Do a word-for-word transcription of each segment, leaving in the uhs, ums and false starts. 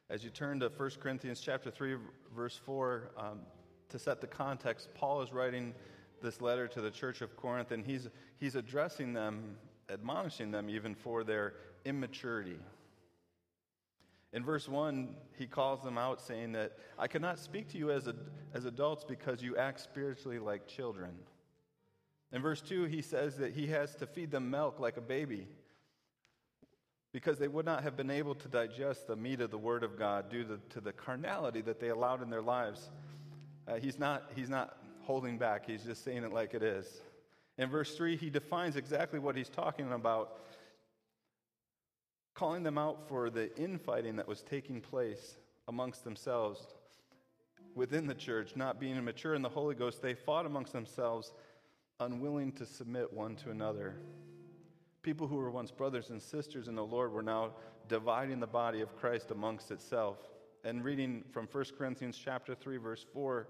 As you turn to First Corinthians chapter three, verse four, um, to set the context, Paul is writing this letter to the church of Corinth, and he's he's addressing them, admonishing them even for their immaturity. In verse one, he calls them out, saying that, I cannot speak to you as, a, as adults because you act spiritually like children. In verse two, he says that he has to feed them milk like a baby, because they would not have been able to digest the meat of the Word of God due to, to the carnality that they allowed in their lives. Uh, he's not, he's not holding back. He's just saying it like it is. In verse three, he defines exactly what he's talking about, calling them out for the infighting that was taking place amongst themselves within the church. Not being mature in the Holy Ghost, they fought amongst themselves, unwilling to submit one to another. People who were once brothers and sisters in the Lord were now dividing the body of Christ amongst itself. And reading from First Corinthians chapter three, verse four,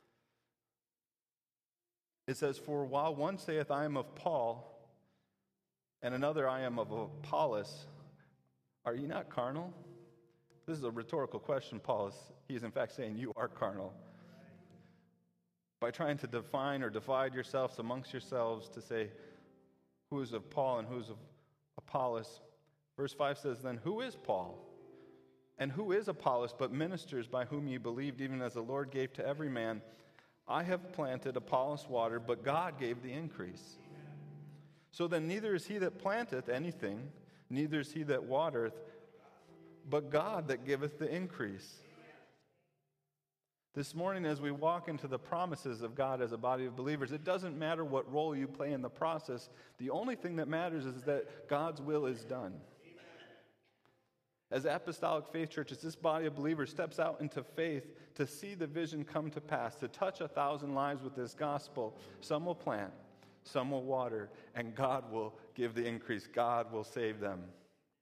it says, For while one saith, I am of Paul, and another, I am of Apollos, are ye not carnal? This is a rhetorical question, Paul is, he is in fact saying, you are carnal. By trying to define or divide yourselves amongst yourselves to say, who is of Paul and who is of Apollos. Verse five says, Then who is Paul? And who is Apollos but ministers by whom ye believed, even as the Lord gave to every man? I have planted, Apollos watered, but God gave the increase. So then neither is he that planteth anything, neither is he that watereth, but God that giveth the increase. This morning, as we walk into the promises of God as a body of believers, it doesn't matter what role you play in the process. The only thing that matters is that God's will is done. As Apostolic Faith Churches, this body of believers steps out into faith to see the vision come to pass, to touch a thousand lives with this gospel. Some will plant, some will water, and God will give the increase. God will save them.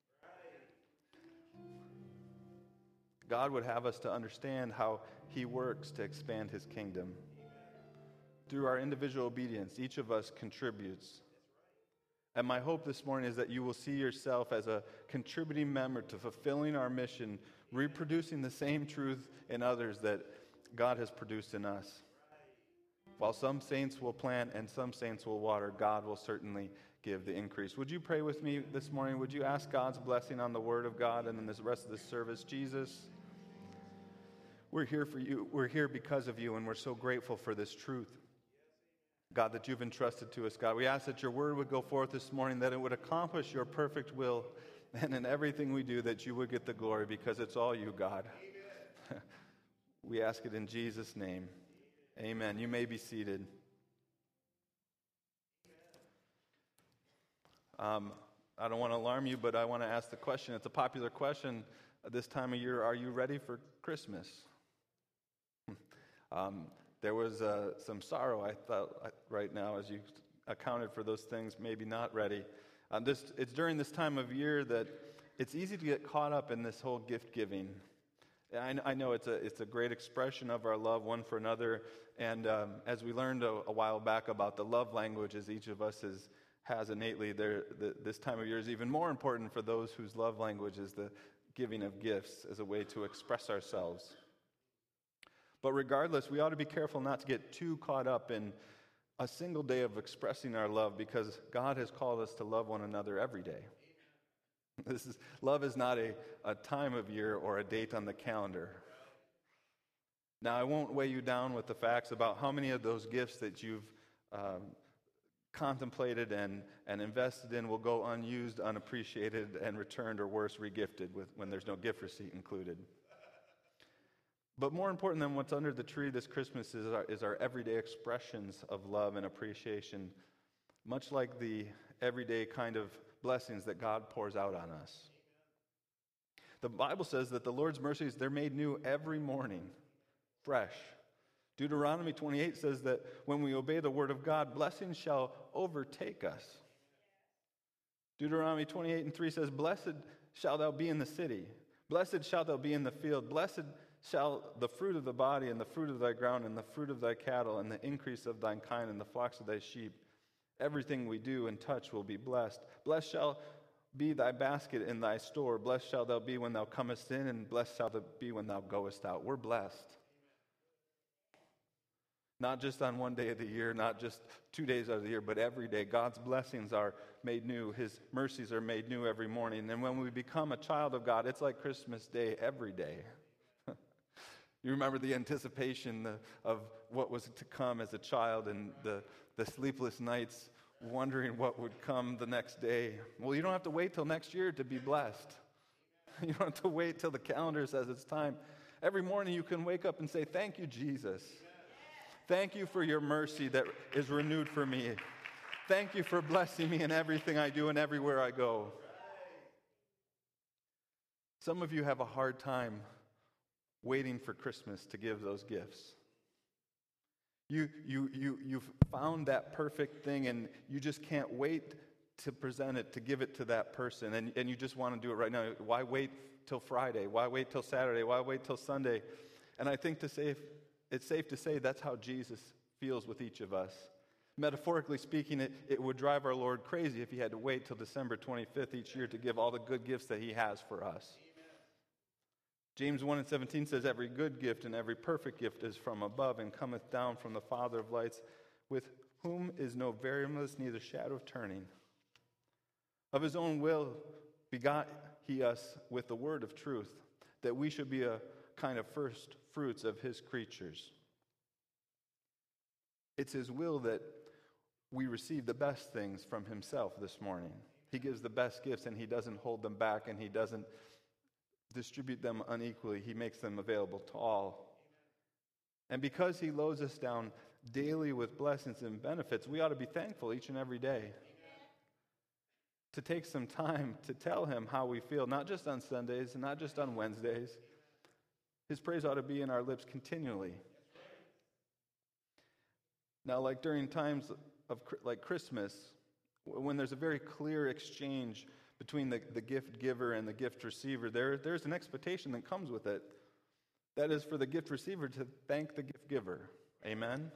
God would have us to understand how He works to expand His kingdom. Through our individual obedience, each of us contributes. And my hope this morning is that you will see yourself as a contributing member to fulfilling our mission, reproducing the same truth in others that God has produced in us. While some saints will plant and some saints will water, God will certainly give the increase. Would you pray with me this morning? Would you ask God's blessing on the Word of God and in this rest of this service? Jesus, we're here for you. We're here because of you, and we're so grateful for this truth, God, that you've entrusted to us, God. We ask that your Word would go forth this morning, that it would accomplish your perfect will, and in everything we do, that you would get the glory, because it's all you, God. We ask it in Jesus' name. Amen. You may be seated. Um, I don't want to alarm you, but I want to ask the question. It's a popular question this time of year. Are you ready for Christmas? um, there was uh, some sorrow, I thought, right now, as you accounted for those things, maybe not ready. Um, this, it's during this time of year that it's easy to get caught up in this whole gift giving. I, I know it's a it's a great expression of our love one for another, and um, as we learned a, a while back about the love languages each of us is, has innately, there, the, this time of year is even more important for those whose love language is the giving of gifts as a way to express ourselves. But regardless, we ought to be careful not to get too caught up in a single day of expressing our love, because God has called us to love one another every day. This is love is not a, a time of year or a date on the calendar. Now, I won't weigh you down with the facts about how many of those gifts that you've um, contemplated and, and invested in will go unused, unappreciated, and returned, or worse, regifted with, when there's no gift receipt included. But more important than what's under the tree this Christmas is our, is our everyday expressions of love and appreciation, much like the everyday kind of blessings that God pours out on us. The Bible says that the Lord's mercies, they're made new every morning, fresh. Deuteronomy twenty-eight says that when we obey the word of God, blessings shall overtake us. Deuteronomy twenty-eight and three says, Blessed shalt thou be in the city, blessed shalt thou be in the field, blessed shall the fruit of the body and the fruit of thy ground and the fruit of thy cattle and the increase of thine kind and the flocks of thy sheep. Everything we do and touch will be blessed. Blessed shall be thy basket in thy store. Blessed shalt thou be when thou comest in, and blessed shalt thou be when thou goest out. We're blessed. Not just on one day of the year, not just two days of the year, but every day. God's blessings are made new. His mercies are made new every morning. And when we become a child of God, it's like Christmas Day every day. You remember the anticipation of what was to come as a child and the, the sleepless nights wondering what would come the next day. Well, you don't have to wait till next year to be blessed. You don't have to wait till the calendar says it's time. Every morning you can wake up and say, thank you, Jesus. Thank you for your mercy that is renewed for me. Thank you for blessing me in everything I do and everywhere I go. Some of you have a hard time waiting for Christmas to give those gifts. You, you, you, you've found that perfect thing and you just can't wait to present it, to give it to that person. And, and you just want to do it right now. Why wait till Friday? Why wait till Saturday? Why wait till Sunday? And I think to say, it's safe to say that's how Jesus feels with each of us. Metaphorically speaking, it, it would drive our Lord crazy if he had to wait till December twenty-fifth each year to give all the good gifts that he has for us. James one and seventeen says, every good gift and every perfect gift is from above and cometh down from the Father of lights, with whom is no variableness, neither shadow of turning. Of his own will begot he us with the word of truth, that we should be a kind of first fruits of his creatures. It's his will that we receive the best things from himself this morning. He gives the best gifts and he doesn't hold them back and he doesn't distribute them unequally. He makes them available to all. And because he loads us down daily with blessings and benefits, we ought to be thankful each and every day. Amen. To take some time to tell him how we feel, not just on Sundays and not just on Wednesdays. His praise ought to be in our lips continually. Now, like during times of like Christmas, when there's a very clear exchange between the, the gift giver and the gift receiver, there, there's an expectation that comes with it. That is for the gift receiver to thank the gift giver. Amen?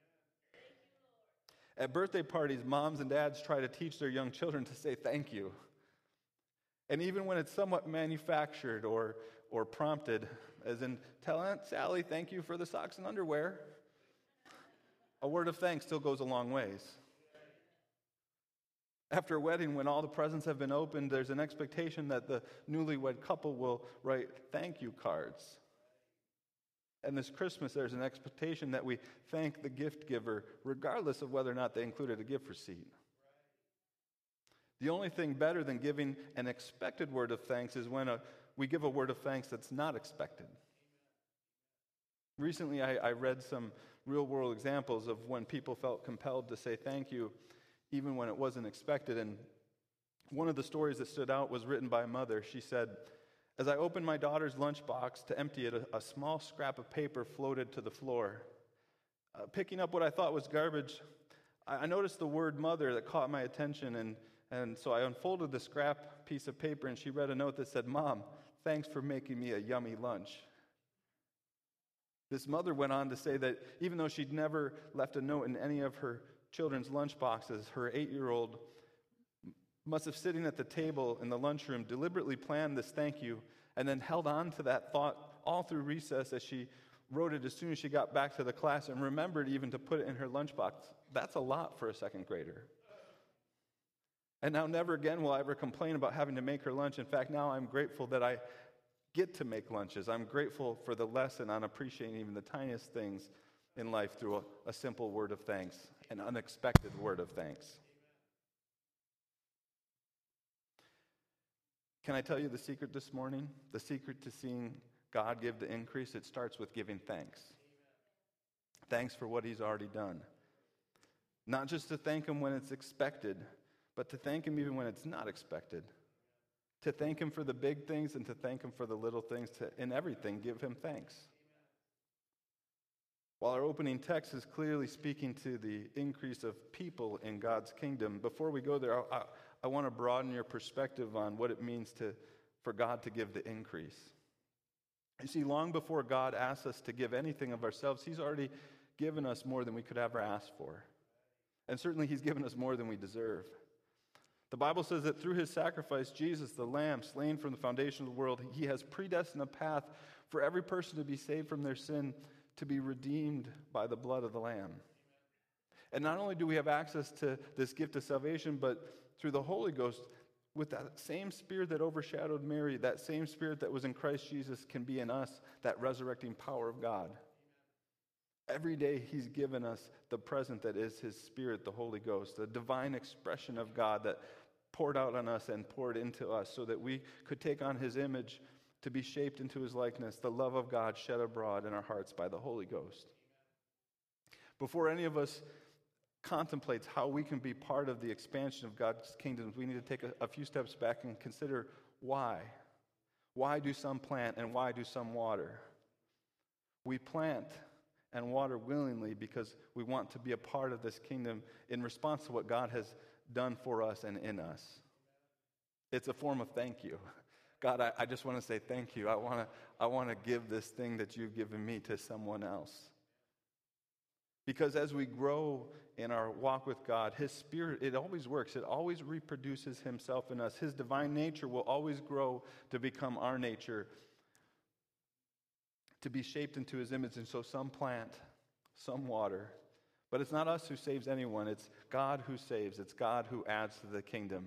At birthday parties, moms and dads try to teach their young children to say thank you. And even when it's somewhat manufactured or, or prompted, as in, tell Aunt Sally thank you for the socks and underwear, a word of thanks still goes a long ways. After a wedding, when all the presents have been opened, there's an expectation that the newlywed couple will write thank you cards. And this Christmas, there's an expectation that we thank the gift giver, regardless of whether or not they included a gift receipt. The only thing better than giving an expected word of thanks is when a, we give a word of thanks that's not expected. Recently, I, I read some real-world examples of when people felt compelled to say thank you, even when it wasn't expected. And one of the stories that stood out was written by a mother. She said, as I opened my daughter's lunchbox to empty it, a, a small scrap of paper floated to the floor. Uh, picking up what I thought was garbage, I, I noticed the word mother that caught my attention, and, and so I unfolded the scrap piece of paper, and she read a note that said, Mom, thanks for making me a yummy lunch. This mother went on to say that even though she'd never left a note in any of her children's lunch boxes, her eight-year-old must have sitting at the table in the lunchroom deliberately planned this thank you and then held on to that thought all through recess as she wrote it as soon as she got back to the class and remembered even to put it in her lunchbox. That's a lot for a second grader. And now never again will I ever complain about having to make her lunch. In fact, now I'm grateful that I get to make lunches. I'm grateful for the lesson on appreciating even the tiniest things in life through a, a simple word of thanks, an unexpected word of thanks. Can I tell you the secret this morning? The secret to seeing God give the increase, it starts with giving thanks. Thanks for what he's already done. Not just to thank him when it's expected, but to thank him even when it's not expected. To thank him for the big things and to thank him for the little things. To, in everything, give him thanks. While our opening text is clearly speaking to the increase of people in God's kingdom, before we go there, I, I want to broaden your perspective on what it means to, for God to give the increase. You see, long before God asks us to give anything of ourselves, he's already given us more than we could ever ask for. And certainly he's given us more than we deserve. The Bible says that through his sacrifice, Jesus, the Lamb, slain from the foundation of the world, he has predestined a path for every person to be saved from their sin, to be redeemed by the blood of the Lamb. And not only do we have access to this gift of salvation, but through the Holy Ghost, with that same Spirit that overshadowed Mary, that same Spirit that was in Christ Jesus can be in us, that resurrecting power of God. Every day he's given us the present that is his Spirit, the Holy Ghost, the divine expression of God that poured out on us and poured into us so that we could take on his image to be shaped into his likeness, the love of God shed abroad in our hearts by the Holy Ghost. Before any of us contemplates how we can be part of the expansion of God's kingdom, we need to take a, a few steps back and consider why. Why do some plant and why do some water? We plant and water willingly because we want to be a part of this kingdom in response to what God has done for us and in us. It's a form of thank you. God, I, I just want to say thank you. I want to I want to give this thing that you've given me to someone else. Because as we grow in our walk with God, his Spirit, it always works. It always reproduces himself in us. His divine nature will always grow to become our nature, to be shaped into his image. And so some plant, some water. But it's not us who saves anyone. It's God who saves. It's God who adds to the kingdom.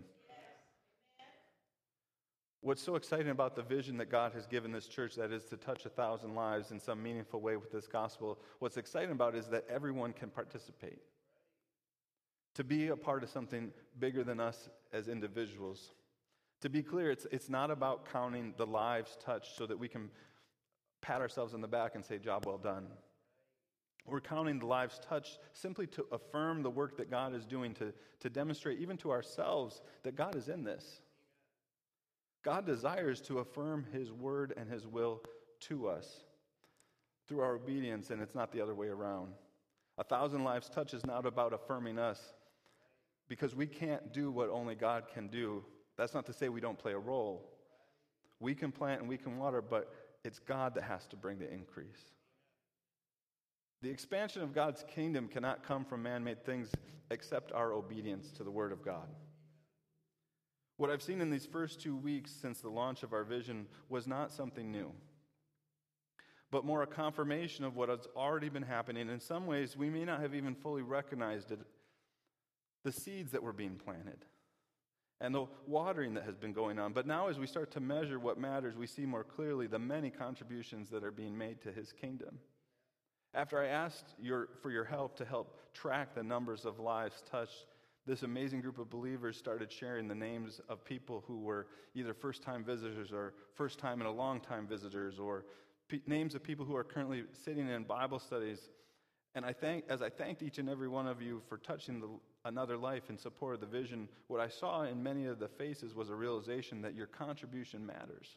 What's so exciting about the vision that God has given this church, that is to touch a thousand lives in some meaningful way with this gospel, what's exciting about it is that everyone can participate. To be a part of something bigger than us as individuals. To be clear, it's, it's not about counting the lives touched so that we can pat ourselves on the back and say, job well done. We're counting the lives touched simply to affirm the work that God is doing, to, to demonstrate even to ourselves that God is in this. God desires to affirm his word and his will to us through our obedience, and it's not the other way around. A thousand lives touched is not about affirming us because we can't do what only God can do. That's not to say we don't play a role. We can plant and we can water, but it's God that has to bring the increase. The expansion of God's kingdom cannot come from man-made things except our obedience to the Word of God. What I've seen in these first two weeks since the launch of our vision was not something new, but more a confirmation of what has already been happening. In some ways, we may not have even fully recognized it, the seeds that were being planted and the watering that has been going on. But now as we start to measure what matters, we see more clearly the many contributions that are being made to his kingdom. After I asked your, for your help to help track the numbers of lives touched, this amazing group of believers started sharing the names of people who were either first-time visitors or first-time and a long-time visitors, or p- names of people who are currently sitting in Bible studies. And I thank, as I thanked each and every one of you for touching the, another life in support of the vision, what I saw in many of the faces was a realization that your contribution matters,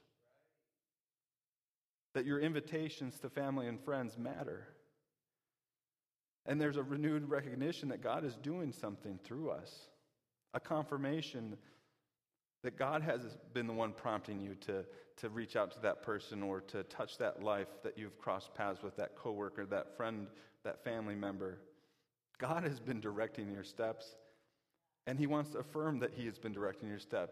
that your invitations to family and friends matter. And there's a renewed recognition that God is doing something through us. A confirmation that God has been the one prompting you to, to reach out to that person or to touch that life that you've crossed paths with, that coworker, that friend, that family member. God has been directing your steps, and he wants to affirm that he has been directing your steps.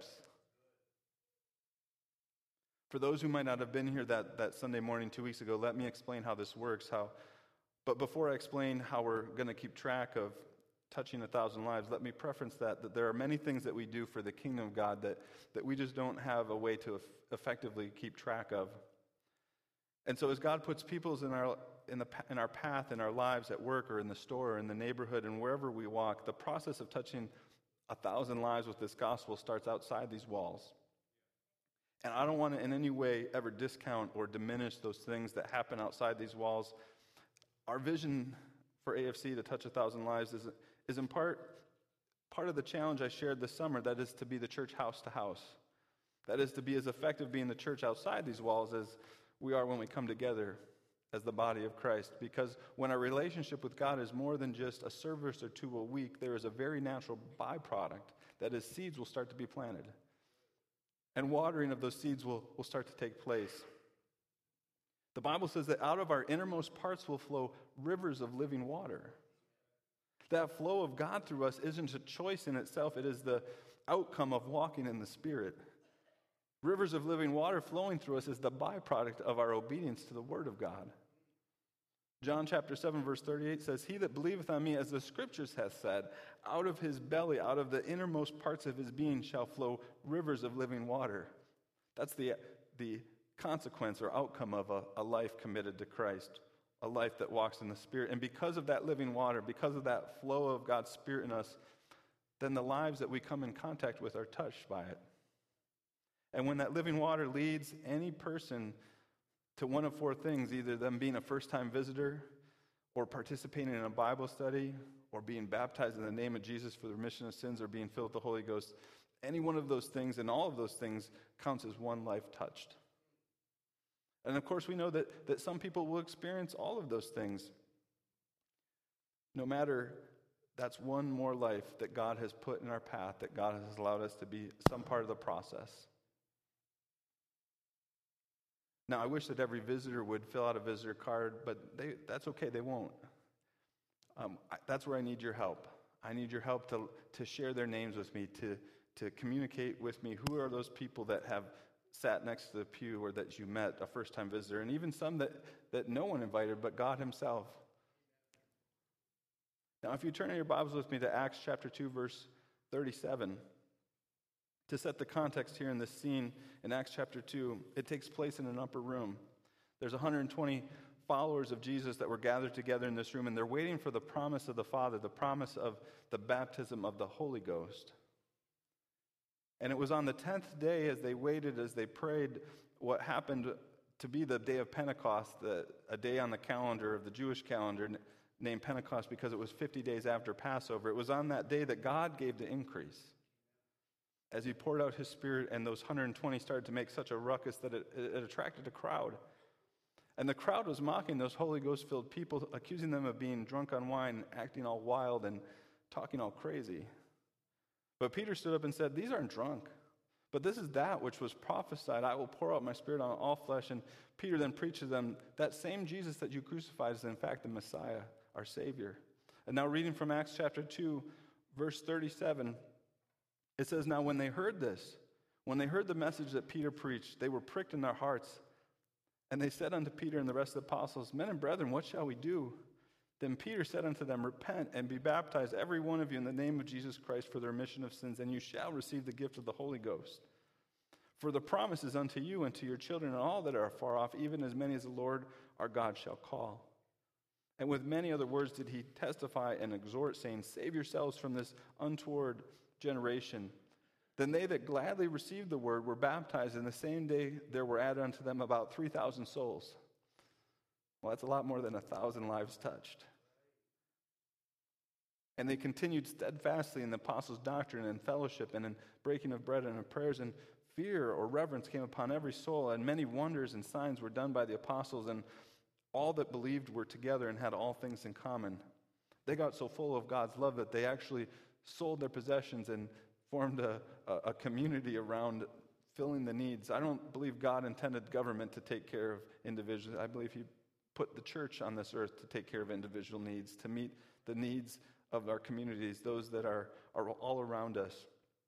For those who might not have been here that, that Sunday morning two weeks ago, let me explain how this works, how But before I explain how we're going to keep track of touching a thousand lives, let me preference that, that there are many things that we do for the kingdom of God that, that we just don't have a way to effectively keep track of. And so as God puts peoples in our, in, the, in our path, in our lives, at work or in the store or in the neighborhood and wherever we walk, the process of touching a thousand lives with this gospel starts outside these walls. And I don't want to in any way ever discount or diminish those things that happen outside these walls. Our vision for A F C to touch a thousand lives is, is in part part of the challenge I shared this summer, that is to be the church house to house. That is to be as effective being the church outside these walls as we are when we come together as the body of Christ. Because when our relationship with God is more than just a service or two a week, there is a very natural byproduct, that is, seeds will start to be planted. And watering of those seeds will, will start to take place. The Bible says that out of our innermost parts will flow rivers of living water. That flow of God through us isn't a choice in itself. It is the outcome of walking in the Spirit. Rivers of living water flowing through us is the byproduct of our obedience to the Word of God. John chapter seven, verse thirty-eight says, "He that believeth on me, as the Scriptures hath said, out of his belly, out of the innermost parts of his being shall flow rivers of living water." That's the, the consequence or outcome of a, a life committed to Christ, a life that walks in the Spirit. And because of that living water, because of that flow of God's Spirit in us, then the lives that we come in contact with are touched by it. And when that living water leads any person to one of four things, either them being a first-time visitor, or participating in a Bible study, or being baptized in the name of Jesus for the remission of sins, or being filled with the Holy Ghost, any one of those things and all of those things counts as one life touched. And of course, we know that, that some people will experience all of those things. No matter, that's one more life that God has put in our path, that God has allowed us to be some part of the process. Now, I wish that every visitor would fill out a visitor card, but they, that's okay, they won't. Um, I, that's where I need your help. I need your help to, to share their names with me, to, to communicate with me who are those people that have sat next to the pew or that you met, a first-time visitor, and even some that, that no one invited but God himself. Now, if you turn in your Bibles with me to Acts chapter two, verse thirty-seven, to set the context here in this scene in Acts chapter two, it takes place in an upper room. There's one hundred twenty followers of Jesus that were gathered together in this room, and they're waiting for the promise of the Father, the promise of the baptism of the Holy Ghost. And it was on the tenth day, as they waited, as they prayed, what happened to be the day of Pentecost, the, a day on the calendar of the Jewish calendar named Pentecost because it was fifty days after Passover. It was on that day that God gave the increase, as he poured out his Spirit, and those one hundred twenty started to make such a ruckus that it, it attracted a crowd. And the crowd was mocking those Holy Ghost-filled people, accusing them of being drunk on wine, acting all wild, and talking all crazy. But Peter stood up and said, "These aren't drunk, but this is that which was prophesied. I will pour out my Spirit on all flesh." And Peter then preached to them, that same Jesus that you crucified is in fact the Messiah, our Savior. And now reading from Acts chapter two, verse thirty-seven, it says, "Now when they heard this, when they heard the message that Peter preached, they were pricked in their hearts. And they said unto Peter and the rest of the apostles, 'Men and brethren, what shall we do?' Then Peter said unto them, 'Repent and be baptized, every one of you, in the name of Jesus Christ for the remission of sins, and you shall receive the gift of the Holy Ghost. For the promise is unto you and to your children and all that are far off, even as many as the Lord our God shall call.' And with many other words did he testify and exhort, saying, 'Save yourselves from this untoward generation.' Then they that gladly received the word were baptized, and the same day there were added unto them about three thousand souls." Well, that's a lot more than a thousand lives touched. "And they continued steadfastly in the apostles' doctrine and fellowship and in breaking of bread and in prayers, and fear or reverence came upon every soul, and many wonders and signs were done by the apostles, and all that believed were together and had all things in common." They got so full of God's love that they actually sold their possessions and formed a, a, a community around filling the needs. I don't believe God intended government to take care of individuals. I believe he put the church on this earth to take care of individual needs, to meet the needs of our communities, those that are, are all around us.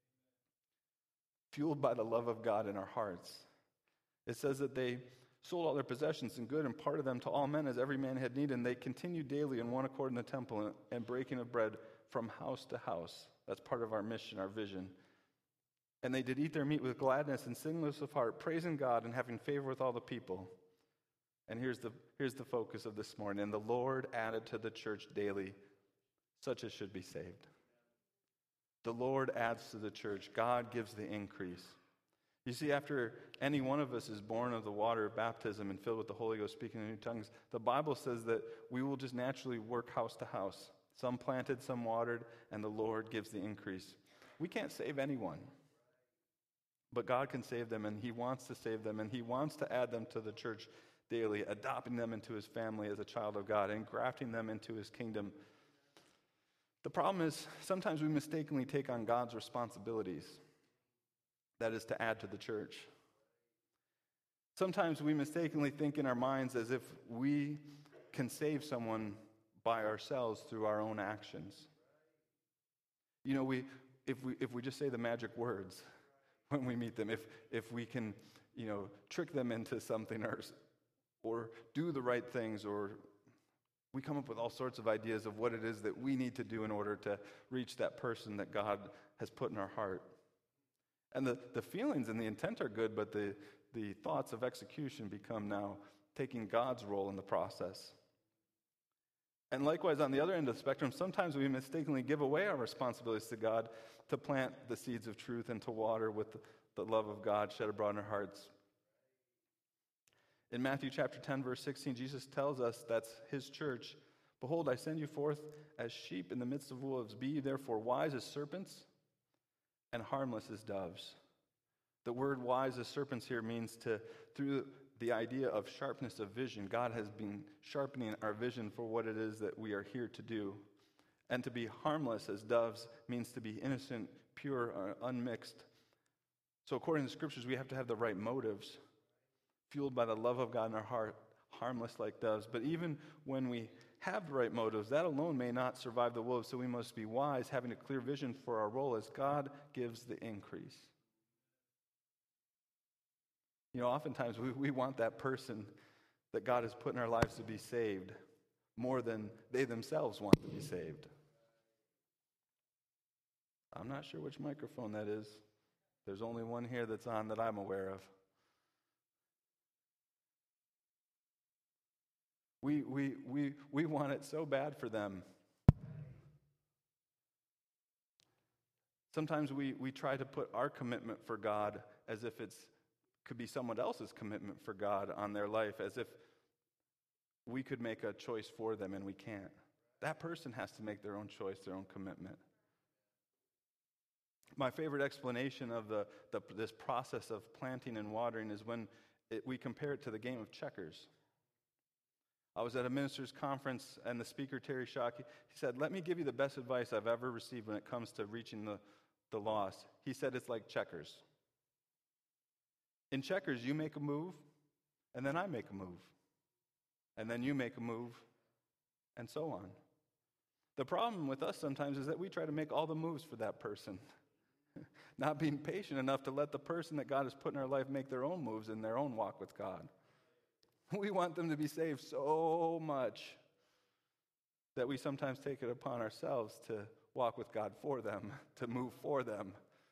Fueled by the love of God in our hearts. It says that they sold all their possessions and good and parted them to all men as every man had need, and they continued daily in one accord in the temple and breaking of bread from house to house. That's part of our mission, our vision. "And they did eat their meat with gladness and singleness of heart, praising God and having favor with all the people." And here's the, here's the focus of this morning. "And the Lord added to the church daily such as should be saved." The Lord adds to the church. God gives the increase. You see, after any one of us is born of the water of baptism and filled with the Holy Ghost, speaking in new tongues, the Bible says that we will just naturally work house to house. Some planted, some watered, and the Lord gives the increase. We can't save anyone, but God can save them, and he wants to save them, and he wants to add them to the church daily, adopting them into his family as a child of God and grafting them into his kingdom. The problem is sometimes we mistakenly take on God's responsibilities, that is to add to the church. Sometimes we mistakenly think in our minds as if we can save someone by ourselves through our own actions. You know, we if we if we just say the magic words when we meet them, if if we can, you know, trick them into something or or do the right things, or we come up with all sorts of ideas of what it is that we need to do in order to reach that person that God has put in our heart. And the, the feelings and the intent are good, but the, the thoughts of execution become now taking God's role in the process. And likewise, on the other end of the spectrum, sometimes we mistakenly give away our responsibilities to God to plant the seeds of truth and to water with the, the love of God shed abroad in our hearts. In Matthew chapter ten, verse sixteen, Jesus tells us, that's his church, "Behold, I send you forth as sheep in the midst of wolves. Be ye therefore wise as serpents and harmless as doves." The word wise as serpents here means to, through the idea of sharpness of vision, God has been sharpening our vision for what it is that we are here to do. And to be harmless as doves means to be innocent, pure, unmixed. So according to the scriptures, we have to have the right motives, fueled by the love of God in our heart, harmless like doves. But even when we have the right motives, that alone may not survive the wolves, so we must be wise, having a clear vision for our role as God gives the increase. You know, oftentimes we, we want that person that God has put in our lives to be saved more than they themselves want to be saved. I'm not sure which microphone that is. There's only one here that's on that I'm aware of. We, we, we, we want it so bad for them. Sometimes we, we try to put our commitment for God as if it's could be someone else's commitment for God on their life, as if we could make a choice for them and we can't. That person has to make their own choice, their own commitment. My favorite explanation of the, the this process of planting and watering is when it, we compare it to the game of checkers. I was at a minister's conference, and the speaker, Terry Shockey, he said, "Let me give you the best advice I've ever received when it comes to reaching the, the lost." He said, "It's like checkers. In checkers, you make a move, and then I make a move, and then you make a move, and so on." The problem with us sometimes is that we try to make all the moves for that person, not being patient enough to let the person that God has put in our life make their own moves in their own walk with God. We want them to be saved so much that we sometimes take it upon ourselves to walk with God for them, to move for them.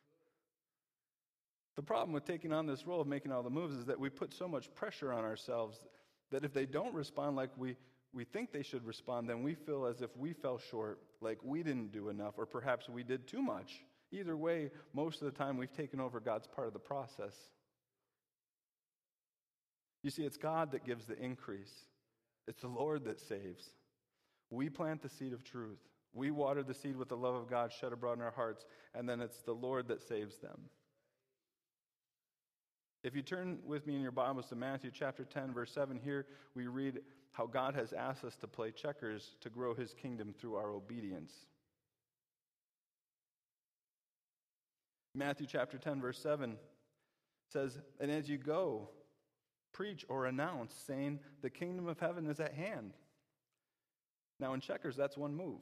The problem with taking on this role of making all the moves is that we put so much pressure on ourselves that if they don't respond like we, we think they should respond, then we feel as if we fell short, like we didn't do enough, or perhaps we did too much. Either way, most of the time we've taken over God's part of the process. You see, it's God that gives the increase. It's the Lord that saves. We plant the seed of truth. We water the seed with the love of God shed abroad in our hearts, and then it's the Lord that saves them. If you turn with me in your Bibles to Matthew chapter ten, verse seven, here we read how God has asked us to play checkers to grow his kingdom through our obedience. Matthew chapter ten, verse seven says, "And as you go, preach or announce, saying, the kingdom of heaven is at hand." Now in checkers, that's one move.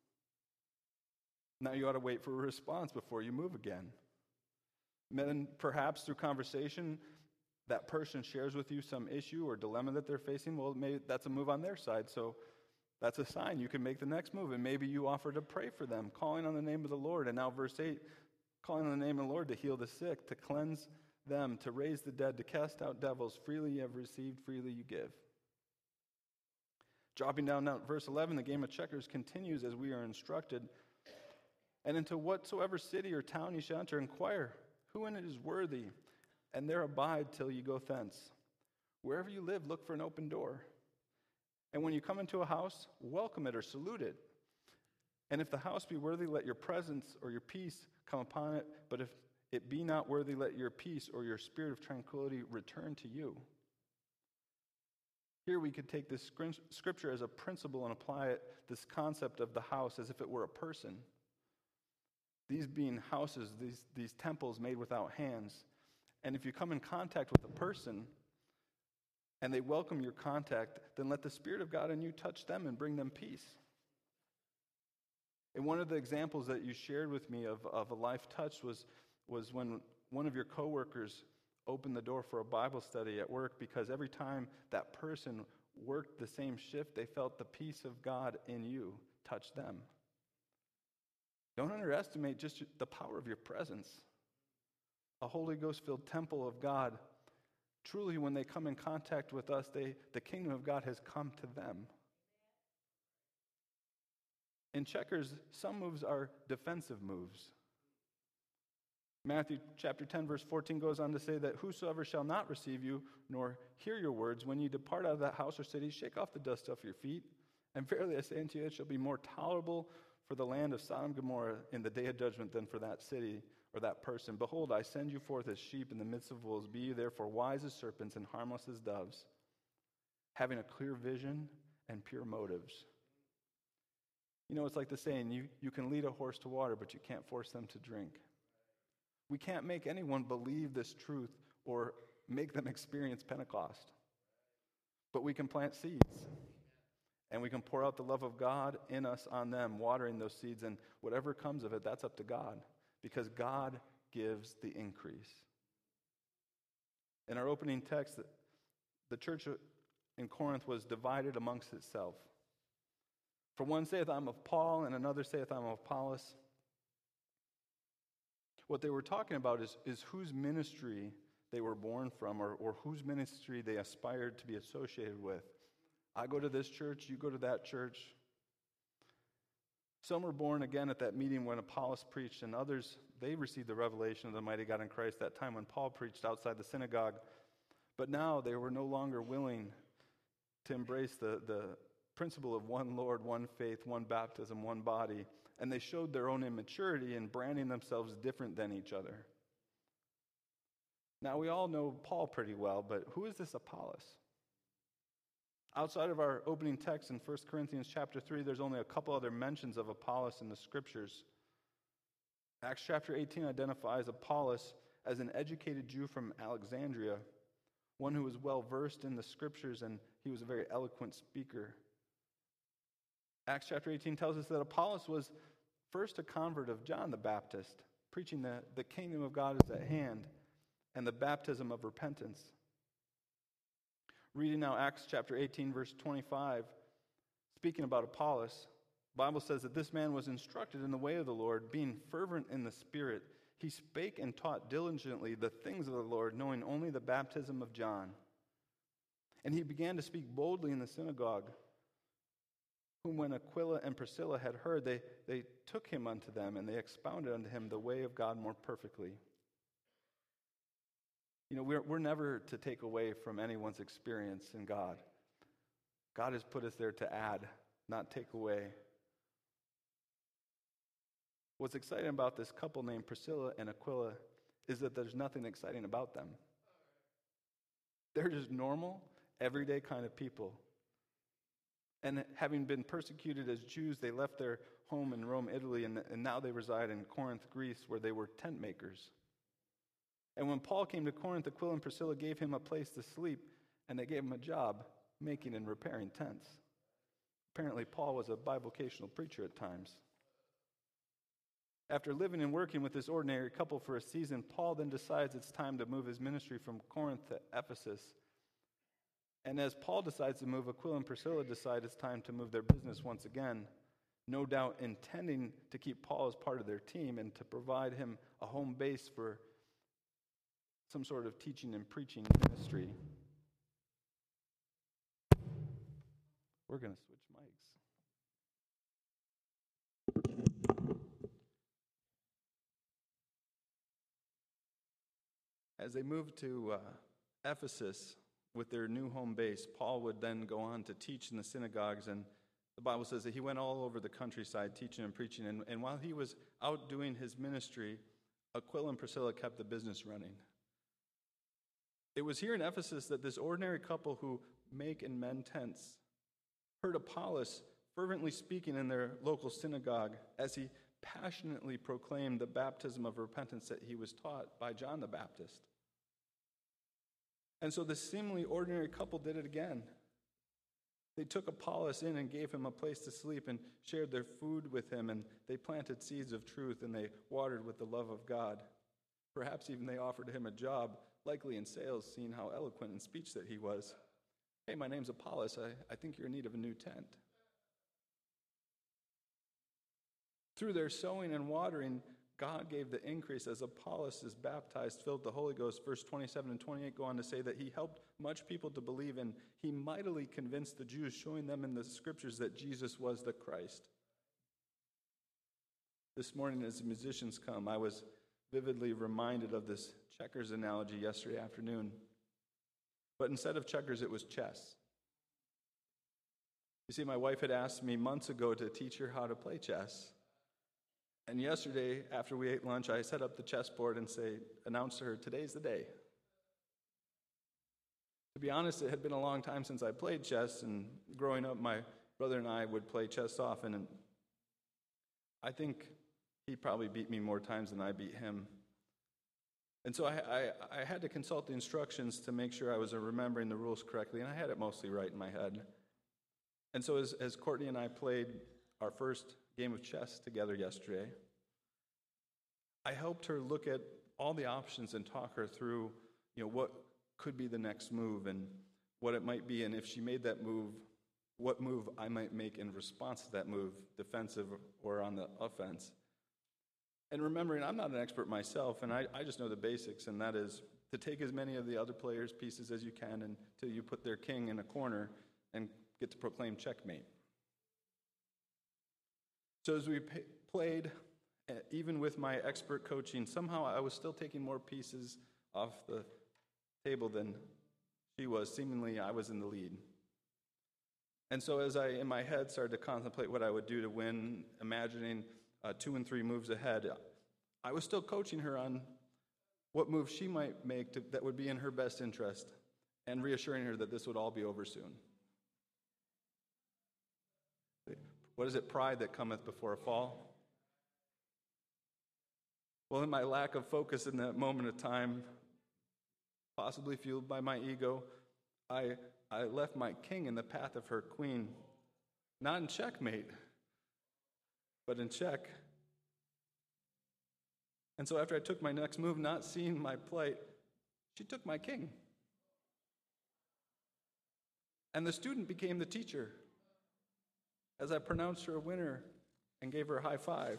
Now you ought to wait for a response before you move again. Then perhaps through conversation, that person shares with you some issue or dilemma that they're facing. Well, maybe that's a move on their side, so that's a sign you can make the next move. And maybe you offer to pray for them, calling on the name of the Lord. And now verse eight, calling on the name of the Lord to heal the sick, to cleanse them, to raise the dead, to cast out devils. Freely you have received, freely you give. Dropping down now, verse eleven, the game of checkers continues as we are instructed. "And into whatsoever city or town ye shall enter, inquire who in it is worthy, and there abide till ye go thence. Wherever you live, look for an open door. And when you come into a house, welcome it or salute it. And if the house be worthy, let your presence or your peace come upon it. But if it be not worthy, let your peace or your spirit of tranquility return to you." Here we could take this scripture as a principle and apply it, this concept of the house, as if it were a person. These being houses, these, these temples made without hands. And if you come in contact with a person and they welcome your contact, then let the Spirit of God in you touch them and bring them peace. And one of the examples that you shared with me of, of a life touched was, was when one of your coworkers opened the door for a Bible study at work, because every time that person worked the same shift, they felt the peace of God in you touch them. Don't underestimate just the power of your presence. A Holy Ghost-filled temple of God, truly when they come in contact with us, they, the kingdom of God has come to them. In checkers, some moves are defensive moves. Matthew chapter ten, verse fourteen goes on to say that whosoever shall not receive you, nor hear your words, when you depart out of that house or city, shake off the dust off your feet. And verily I say unto you, it shall be more tolerable for the land of Sodom and Gomorrah in the day of judgment than for that city or that person. Behold, I send you forth as sheep in the midst of wolves. Be ye therefore wise as serpents and harmless as doves, having a clear vision and pure motives. You know, it's like the saying, you, you can lead a horse to water, but you can't force them to drink. We can't make anyone believe this truth or make them experience Pentecost. But we can plant seeds. And we can pour out the love of God in us on them, watering those seeds. And whatever comes of it, that's up to God. Because God gives the increase. In our opening text, the church in Corinth was divided amongst itself. For one saith, I'm of Paul, and another saith, I'm of Apollos. What they were talking about is, is whose ministry they were born from, or, or whose ministry they aspired to be associated with. I go to this church, you go to that church. Some were born again at that meeting when Apollos preached, and others, they received the revelation of the mighty God in Christ that time when Paul preached outside the synagogue. But now they were no longer willing to embrace the, the principle of one Lord, one faith, one baptism, one body. And they showed their own immaturity in branding themselves different than each other. Now, we all know Paul pretty well, but who is this Apollos? Outside of our opening text in First Corinthians chapter three, there's only a couple other mentions of Apollos in the scriptures. Acts chapter eighteen identifies Apollos as an educated Jew from Alexandria, one who was well versed in the scriptures, and he was a very eloquent speaker. Acts chapter eighteen tells us that Apollos was first a convert of John the Baptist, preaching that the kingdom of God is at hand and the baptism of repentance. Reading now Acts chapter eighteen, verse twenty-five, speaking about Apollos, the Bible says that this man was instructed in the way of the Lord, being fervent in the Spirit. He spake and taught diligently the things of the Lord, knowing only the baptism of John. And he began to speak boldly in the synagogue, whom when Aquila and Priscilla had heard, they, they took him unto them, and they expounded unto him the way of God more perfectly. You know, we're, we're never to take away from anyone's experience in God. God has put us there to add, not take away. What's exciting about this couple named Priscilla and Aquila is that there's nothing exciting about them. They're just normal, everyday kind of people. And having been persecuted as Jews, they left their home in Rome, Italy, and, and now they reside in Corinth, Greece, where they were tent makers. And when Paul came to Corinth, Aquila and Priscilla gave him a place to sleep, and they gave him a job making and repairing tents. Apparently, Paul was a bivocational preacher at times. After living and working with this ordinary couple for a season, Paul then decides it's time to move his ministry from Corinth to Ephesus. And as Paul decides to move, Aquila and Priscilla decide it's time to move their business once again, no doubt intending to keep Paul as part of their team and to provide him a home base for some sort of teaching and preaching ministry. We're going to switch mics. As they moved to uh, Ephesus with their new home base, Paul would then go on to teach in the synagogues, and the Bible says that he went all over the countryside teaching and preaching, and, and while he was out doing his ministry, Aquila and Priscilla kept the business running. It was here in Ephesus that this ordinary couple who make and mend tents heard Apollos fervently speaking in their local synagogue as he passionately proclaimed the baptism of repentance that he was taught by John the Baptist. And so this seemingly ordinary couple did it again. They took Apollos in and gave him a place to sleep and shared their food with him, and they planted seeds of truth and they watered with the love of God. Perhaps even they offered him a job, likely in sales, seeing how eloquent in speech that he was. Hey, my name's Apollos. I, I think you're in need of a new tent. Through their sowing and watering, God gave the increase as Apollos is baptized, filled with the Holy Ghost. Verse twenty-seven and twenty-eight go on to say that he helped much people to believe, and he mightily convinced the Jews, showing them in the scriptures that Jesus was the Christ. This morning as the musicians come, I was vividly reminded of this checkers analogy yesterday afternoon. But instead of checkers, it was chess. You see, my wife had asked me months ago to teach her how to play chess. And yesterday, after we ate lunch, I set up the chessboard and say, announced to her, today's the day. To be honest, it had been a long time since I played chess, and growing up, my brother and I would play chess often, and I think he probably beat me more times than I beat him. And so I, I, I had to consult the instructions to make sure I was remembering the rules correctly, and I had it mostly right in my head. And so as, as Courtney and I played our first game of chess together yesterday, I helped her look at all the options and talk her through, you know, what could be the next move and what it might be, and if she made that move, what move I might make in response to that move, defensive or on the offense. And remembering, I'm not an expert myself, and I, I just know the basics, and that is to take as many of the other players' pieces as you can until you put their king in a corner and get to proclaim checkmate. So as we p- played, uh, even with my expert coaching, somehow I was still taking more pieces off the table than she was. Seemingly, I was in the lead. And so as I, in my head, started to contemplate what I would do to win, imagining uh, two and three moves ahead, I was still coaching her on what moves she might make to, that would be in her best interest, and reassuring her that this would all be over soon. What is it? Pride that cometh before a fall? Well, in my lack of focus in that moment of time, possibly fueled by my ego, I, I left my king in the path of her queen, not in checkmate, but in check. And so after I took my next move, not seeing my plight, she took my king. And the student became the teacher as I pronounced her a winner and gave her a high five.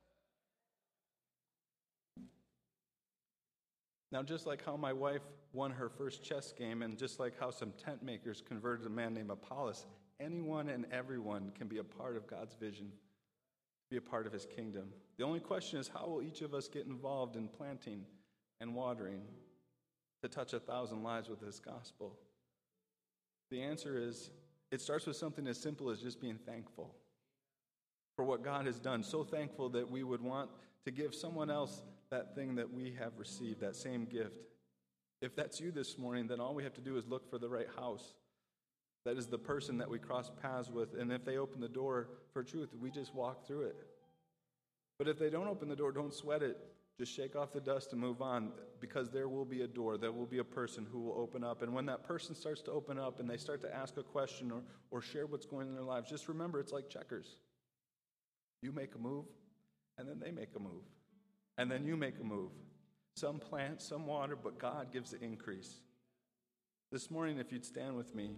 Now, just like how my wife won her first chess game, and just like how some tent makers converted a man named Apollos, anyone and everyone can be a part of God's vision, be a part of his kingdom. The only question is, how will each of us get involved in planting and watering to touch a thousand lives with this gospel? The answer is, it starts with something as simple as just being thankful for what God has done. So thankful that we would want to give someone else that thing that we have received, that same gift. If that's you this morning, then all we have to do is look for the right house. That is the person that we cross paths with. And if they open the door for truth, we just walk through it. But if they don't open the door, don't sweat it. Just shake off the dust and move on, because there will be a door. There will be a person who will open up. And when that person starts to open up and they start to ask a question or, or share what's going on in their lives, just remember it's like checkers. You make a move, and then they make a move. And then you make a move. Some plant, some water, but God gives the increase. This morning, if you'd stand with me.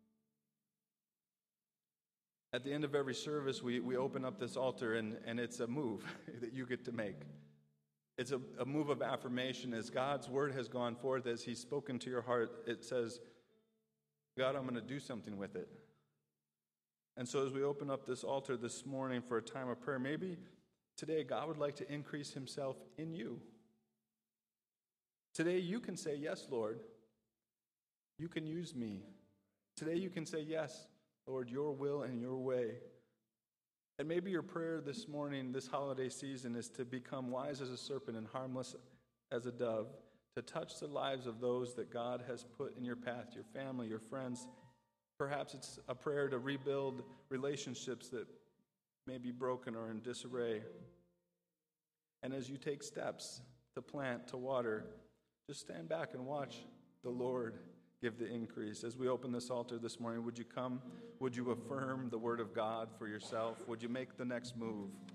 At the end of every service, we, we open up this altar, and, and it's a move that you get to make. It's a, a move of affirmation. As God's word has gone forth, as he's spoken to your heart, it says, God, I'm going to do something with it. And so as we open up this altar this morning for a time of prayer, maybe today God would like to increase himself in you. Today you can say, yes, Lord, you can use me. Today you can say, yes, Lord, your will and your way. And maybe your prayer this morning, this holiday season, is to become wise as a serpent and harmless as a dove, to touch the lives of those that God has put in your path, your family, your friends. Perhaps it's a prayer to rebuild relationships that may be broken or in disarray. And as you take steps to plant, to water, just stand back and watch the Lord give the increase. As we open this altar this morning, would you come? Would you affirm the word of God for yourself? Would you make the next move?